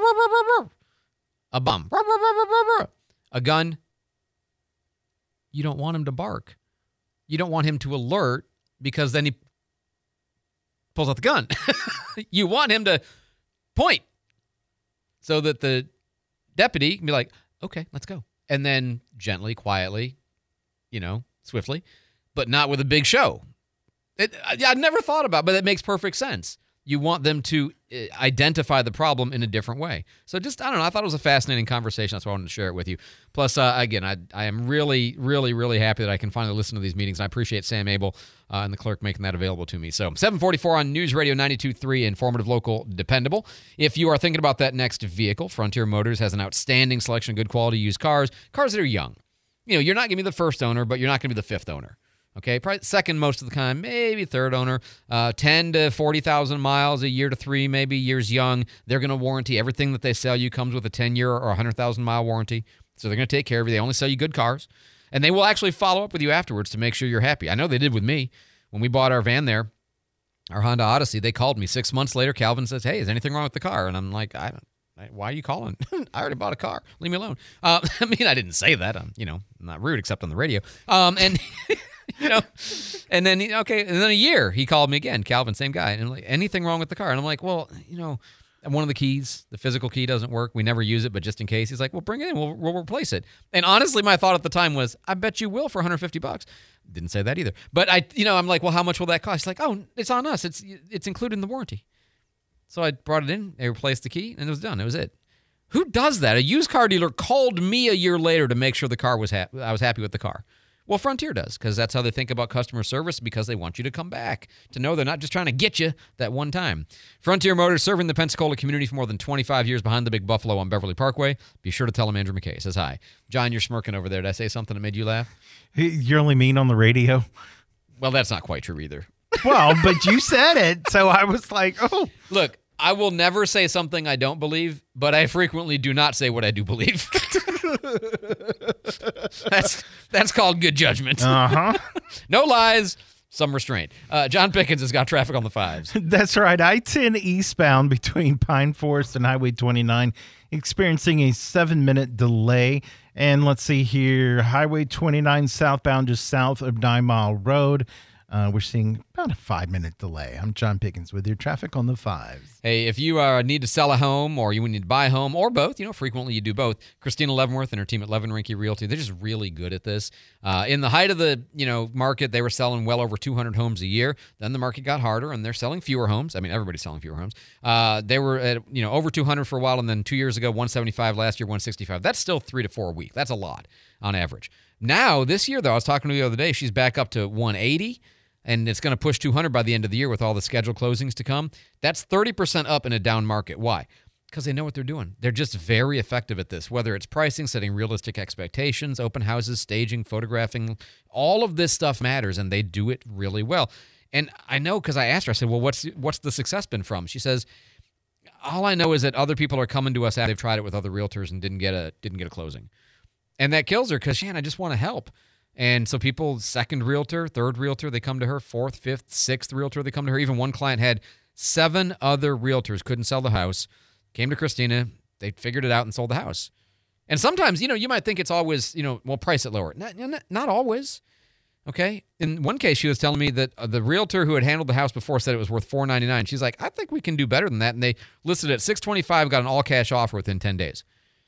A bomb. A gun. You don't want him to bark. You don't want him to alert because then he pulls out the gun. You want him to point so that the deputy can be like, okay, let's go. And then gently, quietly, you know, swiftly, but not with a big show. It, I, I never thought about it, but it makes perfect sense. You want them to identify the problem in a different way. So just, I don't know, I thought it was a fascinating conversation. That's why I wanted to share it with you. Plus, uh, again, I I am really, really, really happy that I can finally listen to these meetings. And I appreciate Sam Abel uh, and the clerk making that available to me. So seven forty-four on News Radio ninety-two point three, informative, local, dependable. If you are thinking about that next vehicle, Frontier Motors has an outstanding selection of good quality used cars, cars that are young. You know, you're not going to be the first owner, but you're not going to be the fifth owner. Okay, probably second most of the time, maybe third owner. Uh, ten to forty thousand miles, a year to three, maybe years young. They're going to warranty everything that they sell you comes with a ten-year or one hundred thousand mile warranty. So they're going to take care of you. They only sell you good cars. And they will actually follow up with you afterwards to make sure you're happy. I know they did with me. When we bought our van there, our Honda Odyssey, they called me six months later. Calvin says, hey, is anything wrong with the car? And I'm like, I don't. Why are you calling? I already bought a car. Leave me alone. Uh, I mean, I didn't say that. I'm, you know, I'm not rude except on the radio. Um, and you know, and then okay, and then a year he called me again. Calvin, same guy, and I'm like, anything wrong with the car? And I'm like, well, you know, one of the keys, the physical key, doesn't work. We never use it, but just in case, he's like, well, bring it in. We'll, we'll replace it. And honestly, my thought at the time was, I bet you will for one hundred fifty bucks. Didn't say that either. But I, you know, I'm like, well, how much will that cost? He's like, oh, it's on us. It's it's included in the warranty. So I brought it in. They replaced the key, and it was done. It was it. Who does that? A used car dealer called me a year later to make sure the car was ha- I was happy with the car. Well, Frontier does, because that's how they think about customer service, because they want you to come back, to know they're not just trying to get you that one time. Frontier Motors, serving the Pensacola community for more than twenty-five years, behind the Big Buffalo on Beverly Parkway. Be sure to tell them Andrew McKay says hi. John, you're smirking over there. Did I say something that made you laugh?
You're only mean on the radio.
Well, that's not quite true either.
Well, but you said it, so I was like, oh.
Look, I will never say something I don't believe, but I frequently do not say what I do believe. that's that's called good judgment.
Uh-huh.
No lies, some restraint. Uh, John Pickens has got traffic on the fives.
That's right. I ten eastbound between Pine Forest and Highway twenty-nine, experiencing a seven-minute delay. And let's see here, Highway twenty-nine southbound just south of Nine Mile Road. Uh, we're seeing about a five-minute delay. I'm John Pickens with your traffic on the fives.
Hey, if you uh, need to sell a home, or you need to buy a home, or both, you know, frequently you do both. Christina Leavenworth and her team at Levin Rinke Realty, they're just really good at this. Uh, in the height of the, you know, market, they were selling well over two hundred homes a year. Then the market got harder, and they're selling fewer homes. I mean, everybody's selling fewer homes. Uh, they were at, you know, over two hundred for a while, and then two years ago, one seventy-five. Last year, one sixty-five. That's still three to four a week. That's a lot on average. Now, this year, though, I was talking to her the other day, she's back up to one eighty. And it's going to push two hundred by the end of the year with all the scheduled closings to come. That's thirty percent up in a down market. Why? Because they know what they're doing. They're just very effective at this, whether it's pricing, setting realistic expectations, open houses, staging, photographing. All of this stuff matters, and they do it really well. And I know, because I asked her, I said, well, what's what's the success been from? She says, all I know is that other people are coming to us after they've tried it with other realtors and didn't get a didn't get a closing. And that kills her, because, Shan, I just want to help. And so people, second realtor, third realtor, they come to her, fourth, fifth, sixth realtor, they come to her. Even one client had seven other realtors, couldn't sell the house, came to Christina, they figured it out and sold the house. And sometimes, you know, you might think it's always, you know, well, price it lower. Not, not, not always, okay? In one case, she was telling me that the realtor who had handled the house before said it was worth four ninety-nine. She's like, I think we can do better than that. And they listed it at six twenty-five, got an all-cash offer within ten days.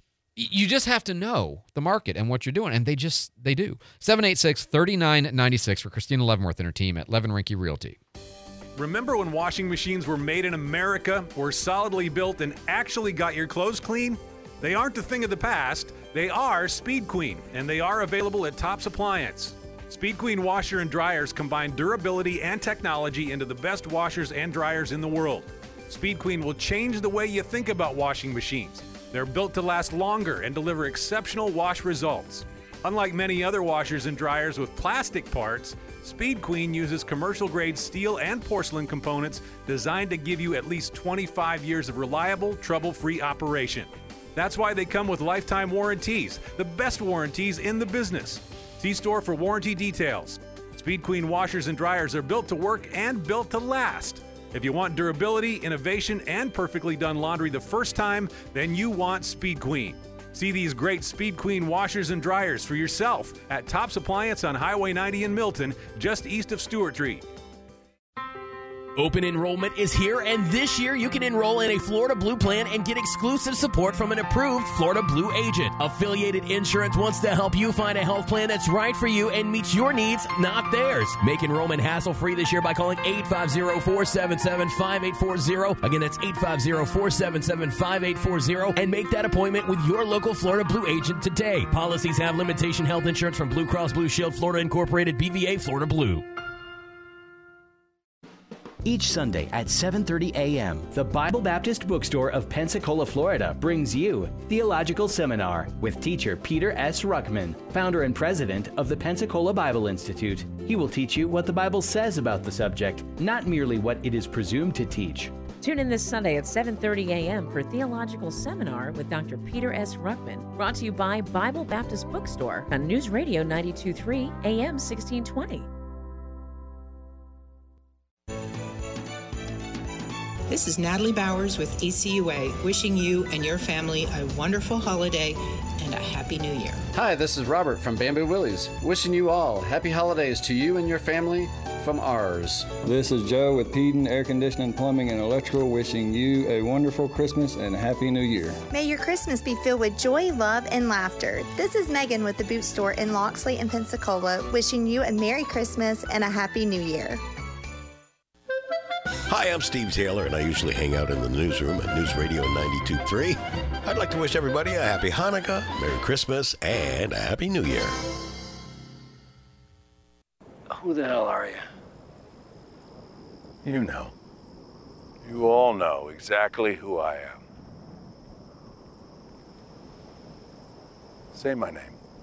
You just have to know the market and what you're doing, and they just, they do. seven eight six, three nine nine six for Christina Leavenworth and her team at Levin Rinke Realty.
Remember when washing machines were made in America, were solidly built, and actually got your clothes clean? They aren't a thing of the past. They are Speed Queen, and they are available at Tops Appliance. Speed Queen washer and dryers combine durability and technology into the best washers and dryers in the world. Speed Queen will change the way you think about washing machines. They're built to last longer and deliver exceptional wash results. Unlike many other washers and dryers with plastic parts, Speed Queen uses commercial-grade steel and porcelain components designed to give you at least twenty-five years of reliable, trouble-free operation. That's why they come with lifetime warranties, the best warranties in the business. See store for warranty details. Speed Queen washers and dryers are built to work and built to last. If you want durability, innovation, and perfectly done laundry the first time, then you want Speed Queen. See these great Speed Queen washers and dryers for yourself at Tops Appliance on Highway ninety in Milton, just east of Stewart Street.
Open enrollment is here, and this year you can enroll in a Florida Blue plan and get exclusive support from an approved Florida Blue agent. Affiliated Insurance wants to help you find a health plan that's right for you and meets your needs, not theirs. Make enrollment hassle-free this year by calling eight five zero, four seven seven, five eight four zero. Again, that's eight five zero, four seven seven, five eight four zero, and make that appointment with your local Florida Blue agent today. Policies have limitation health insurance from Blue Cross Blue Shield, Florida Incorporated, B V A, Florida Blue.
Each Sunday at seven thirty a.m., the Bible Baptist Bookstore of Pensacola, Florida brings you Theological Seminar with teacher Peter S. Ruckman, founder and president of the Pensacola Bible Institute. He will teach you what the Bible says about the subject, not merely what it is presumed to teach.
Tune in this Sunday at seven thirty a.m. for Theological Seminar with Doctor Peter S. Ruckman, brought to you by Bible Baptist Bookstore on News Radio ninety-two point three A M sixteen twenty.
This is Natalie Bowers with E C U A, wishing you and your family a wonderful holiday and a Happy New Year.
Hi, this is Robert from Bamboo Willie's, wishing you all happy holidays to you and your family from ours.
This is Joe with Peden Air Conditioning, Plumbing, and Electrical, wishing you a wonderful Christmas and a Happy New Year.
May your Christmas be filled with joy, love, and laughter. This is Megan with the Boot Store in Loxley and Pensacola, wishing you a Merry Christmas and a Happy New Year.
Hi, I'm Steve Taylor, and I usually hang out in the newsroom at News Radio ninety-two point three. I'd like to wish everybody a happy Hanukkah, Merry Christmas, and a Happy New Year.
Who the hell are you?
You know. You all know exactly who I am. Say my name.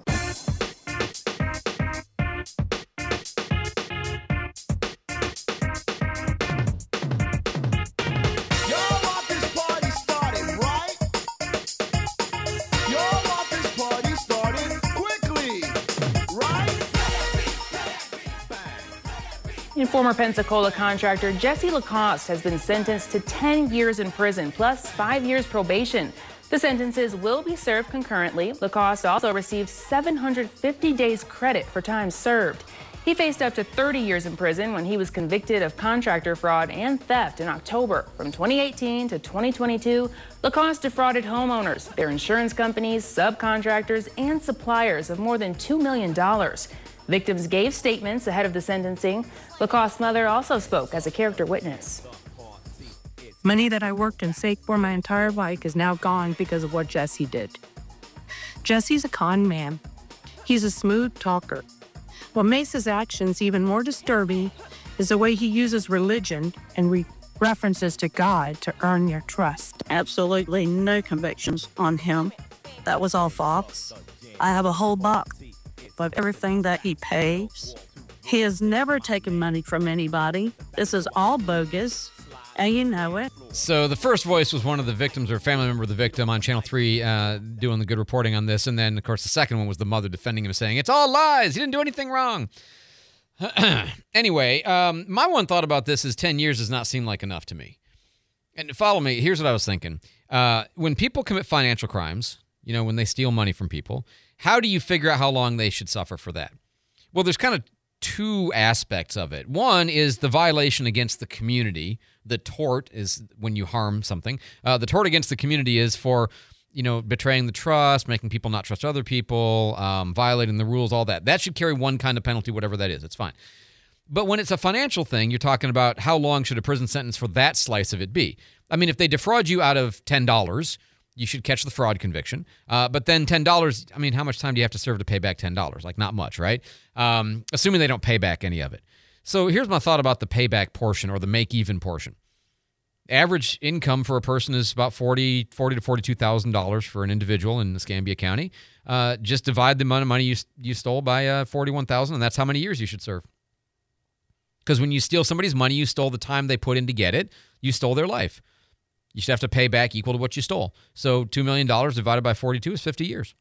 Former Pensacola contractor Jesse Lacoste has been sentenced to ten years in prison plus five years probation. The sentences will be served concurrently. Lacoste also received seven hundred fifty days credit for time served. He faced up to thirty years in prison when he was convicted of contractor fraud and theft in October. From twenty eighteen to twenty twenty-two, Lacoste defrauded homeowners, their insurance companies, subcontractors, and suppliers of more than two million dollars. Victims gave statements ahead of the sentencing. Lacoste's mother also spoke as a character witness.
Money that I worked and saved for my entire life is now gone because of what Jesse did. Jesse's a con man. He's a smooth talker. What makes his actions even more disturbing is the way he uses religion and re- references to God to earn your trust.
Absolutely no convictions on him. That was all false. I have a whole box of everything that he pays. He has never taken money from anybody. This is all bogus, and you know it.
So the first voice was one of the victims or family member of the victim on Channel three uh, doing the good reporting on this. And then, of course, the second one was the mother defending him, saying, it's all lies. He didn't do anything wrong. Anyway, um, my one thought about this is ten years does not seem like enough to me. And follow me. Here's what I was thinking. Uh, when people commit financial crimes, you know, when they steal money from people, how do you figure out how long they should suffer for that? Well, there's kind of two aspects of it. One is the violation against the community. The tort is when you harm something. Uh, the tort against the community is for, you know, betraying the trust, making people not trust other people, um, violating the rules, all that. That should carry one kind of penalty, whatever that is. It's fine. But when it's a financial thing, you're talking about how long should a prison sentence for that slice of it be? I mean, if they defraud you out of ten dollars, you should catch the fraud conviction. Uh, but then ten dollars, I mean, how much time do you have to serve to pay back ten dollars? Like, not much, right? Um, assuming they don't pay back any of it. So here's my thought about the payback portion or the make-even portion. Average income for a person is about forty thousand to forty-two thousand dollars for an individual in Escambia County. Uh, just divide the amount of money you, you stole by uh, forty-one thousand dollars, and that's how many years you should serve. Because when you steal somebody's money, you stole the time they put in to get it. You stole their life. You should have to pay back equal to what you stole. So two million dollars divided by forty-two is fifty years.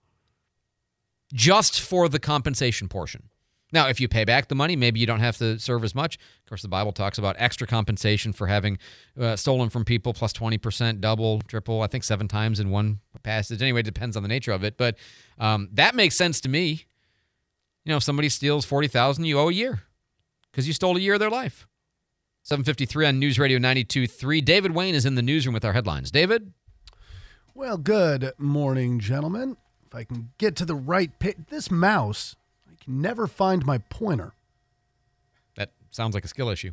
Just for the compensation portion. Now, if you pay back the money, maybe you don't have to serve as much. Of course, the Bible talks about extra compensation for having uh, stolen from people, plus twenty percent, double, triple, I think seven times in one passage. Anyway, it depends on the nature of it. But um, that makes sense to me. You know, if somebody steals forty thousand dollars, you owe a year because you stole a year of their life. seven fifty-three on News Radio ninety-two point three. David Wayne is in the newsroom with our headlines. David?
Well, good morning, gentlemen. If I can get to the right page. This mouse, I can never find my pointer.
That sounds like a skill issue.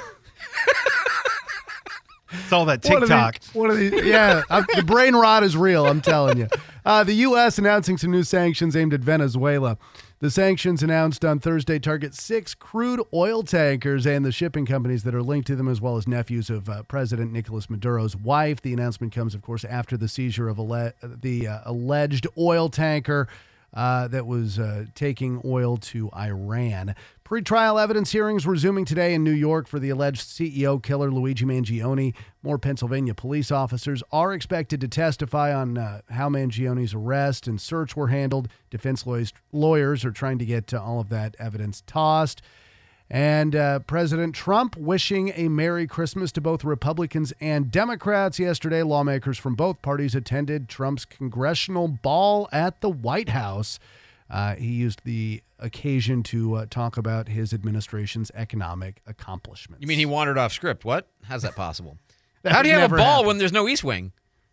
It's all that TikTok.
One of these, one of these yeah, I'm, the brain rot is real, I'm telling you. Uh, the U S announcing some new sanctions aimed at Venezuela. The sanctions announced on Thursday target six crude oil tankers and the shipping companies that are linked to them, as well as nephews of uh, President Nicolas Maduro's wife. The announcement comes, of course, after the seizure of alle- the uh, alleged oil tanker uh, that was uh, taking oil to Iran. Pre-trial evidence hearings resuming today in New York for the alleged C E O killer Luigi Mangione. More Pennsylvania police officers are expected to testify on uh, how Mangione's arrest and search were handled. Defense lawyers, lawyers are trying to get uh, all of that evidence tossed. And uh, President Trump wishing a Merry Christmas to both Republicans and Democrats. Yesterday, lawmakers from both parties attended Trump's congressional ball at the White House. Uh, he used the occasion to uh, talk about his administration's economic accomplishments.
You mean he wandered off script? What? How's that possible?
That
how do you have a
never
ball
happened.
when there's no East Wing?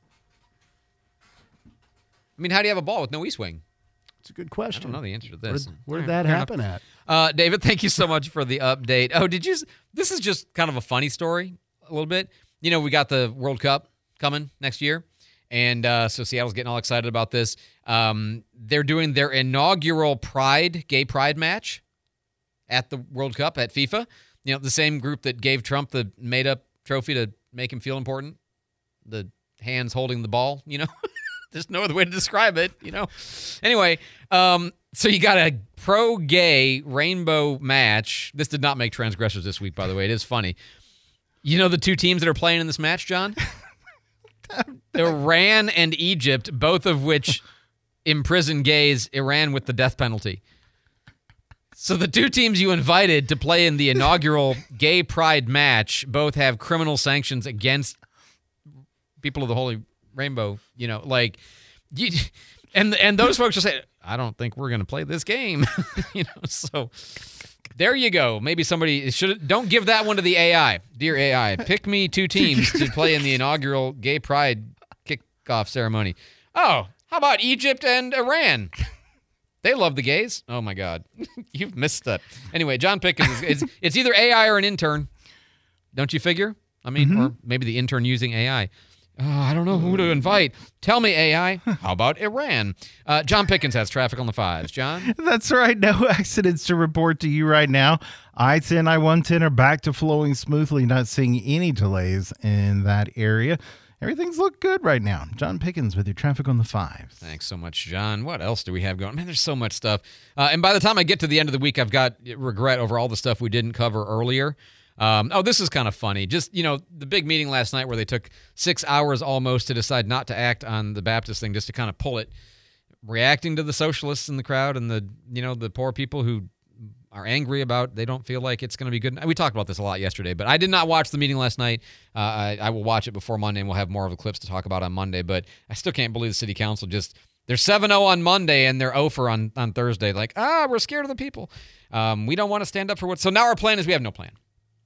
I mean, how do you have a ball with no East Wing?
It's a good question.
I don't know the answer to this.
Where did
All right,
that
fair
happen
enough.
at?
Uh, David, thank you so much for the update. Oh, did you? s- This is just kind of a funny story, a little bit. You know, we got the World Cup coming next year, and uh, so Seattle's getting all excited about this. Um, they're doing their inaugural Pride, gay Pride match at the World Cup at FIFA. You know, the same group that gave Trump the made-up trophy to make him feel important. The hands holding the ball, you know. There's no other way to describe it, you know. Anyway, um, so you got a pro-gay rainbow match. This did not make transgressors this week, by the way. It is funny. You know the two teams that are playing in this match, John? Iran and Egypt, both of which imprison gays, Iran with the death penalty. So the two teams you invited to play in the inaugural gay pride match both have criminal sanctions against people of the Holy Rainbow, you know, like, you, and and those folks will say, I don't think we're going to play this game, you know, so there you go. Maybe somebody should, don't give that one to the A I. Dear A I, pick me two teams to play in the inaugural gay pride kickoff ceremony. Oh, how about Egypt and Iran? They love the gays. Oh, my God. You've missed that. Anyway, John Pickens, is, it's, it's either A I or an intern. Don't you figure? I mean,
Mm-hmm.
or maybe the intern using A I. Oh, I don't know who to invite. Tell me, A I. How about Iran? Uh, John Pickens has traffic on the fives. John?
That's right. No accidents to report to you right now. I ten, I one ten are back to flowing smoothly, not seeing any delays in that area. Everything's looked good right now. John Pickens with your traffic on the fives.
Thanks so much, John. What else do we have going? Man, there's so much stuff. Uh, and by the time I get to the end of the week, I've got regret over all the stuff we didn't cover earlier. Um, oh, this is kind of funny. Just, you know, the big meeting last night where they took six hours almost to decide not to act on the Baptist thing, just to kind of pull it, reacting to the socialists in the crowd and the, you know, the poor people who are angry about, they don't feel like it's going to be good. We talked about this a lot yesterday, but I did not watch the meeting last night. Uh, I, I will watch it before Monday, and we'll have more of the clips to talk about on Monday, but I still can't believe the city council just, they're seven oh on Monday and they're oh for on, on Thursday. Like, ah, we're scared of the people. Um, we don't want to stand up for what, so now our plan is we have no plan.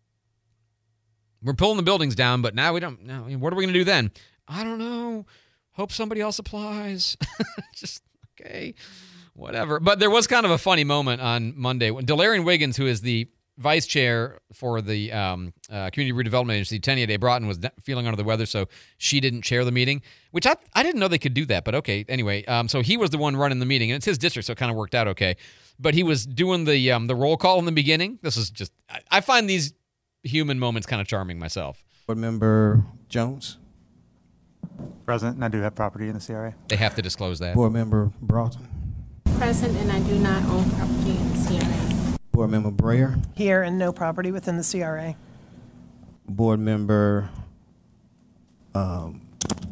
We're pulling the buildings down, but now we don't know. What are we going to do then? I don't know. Hope somebody else applies. Just, okay, whatever. But there was kind of a funny moment on Monday when Delarian Wiggins, who is the vice chair for the um, uh, Community Redevelopment Agency, Tenia Day Broughton, was feeling under the weather, so she didn't chair the meeting, which I I didn't know they could do that, but okay. Anyway, um, so he was the one running the meeting, and it's his district, so it kind of worked out okay. But he was doing the um, the roll call in the beginning. This is just, I, I find these human moments kind of charming myself.
Board Member Jones.
Present, and I do have property in the C R A.
They have to disclose that.
Board Member Broughton.
Present, and I do not own property in the C R A.
Board Member Brayer.
Here and no property within the C R A.
Board Member um,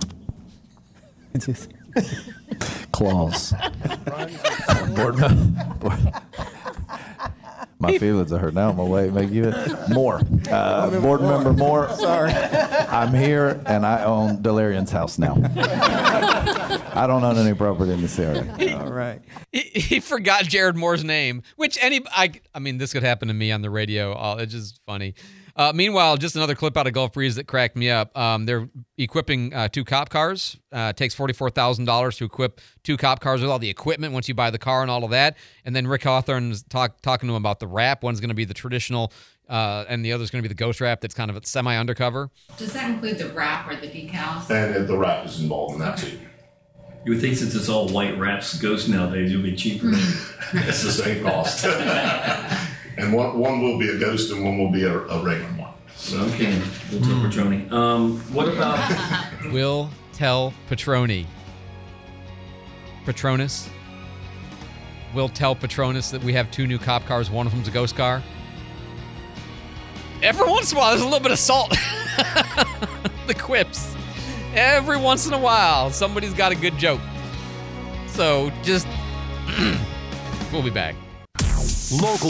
Claus. Board member. My feelings are hurt now. I'm gonna wait, make you more. Uh, board member Moore.
Sorry.
I'm here and I own Delarian's house now. I don't own any property in this area.
All right.
He, he forgot Jared Moore's name, which any I I mean this could happen to me on the radio. Oh, it's just funny. Uh, meanwhile, just another clip out of Gulf Breeze that cracked me up. Um, they're equipping uh, two cop cars. Uh, it takes forty-four thousand dollars to equip two cop cars with all the equipment once you buy the car and all of that. And then Rick Hawthorne's talk, talking to him about the wrap. One's going to be the traditional, uh, and the other's going to be the ghost wrap that's kind of semi-undercover.
Does that include the wrap or the decals?
And the wrap is involved in that too.
You would think since it's all white wraps ghosts nowadays, it'll be cheaper.
It's the same cost. And one, one will be a ghost and one will be a, a regular one.
So, okay, we'll tell Petroni. Um, what about...
Will tell Petroni. Patronus. Will tell Patronus that we have two new cop cars. One of them's a ghost car. Every once in a while, there's a little bit of salt. The quips. Every once in a while, somebody's got a good joke. So, just... we'll be back.
Local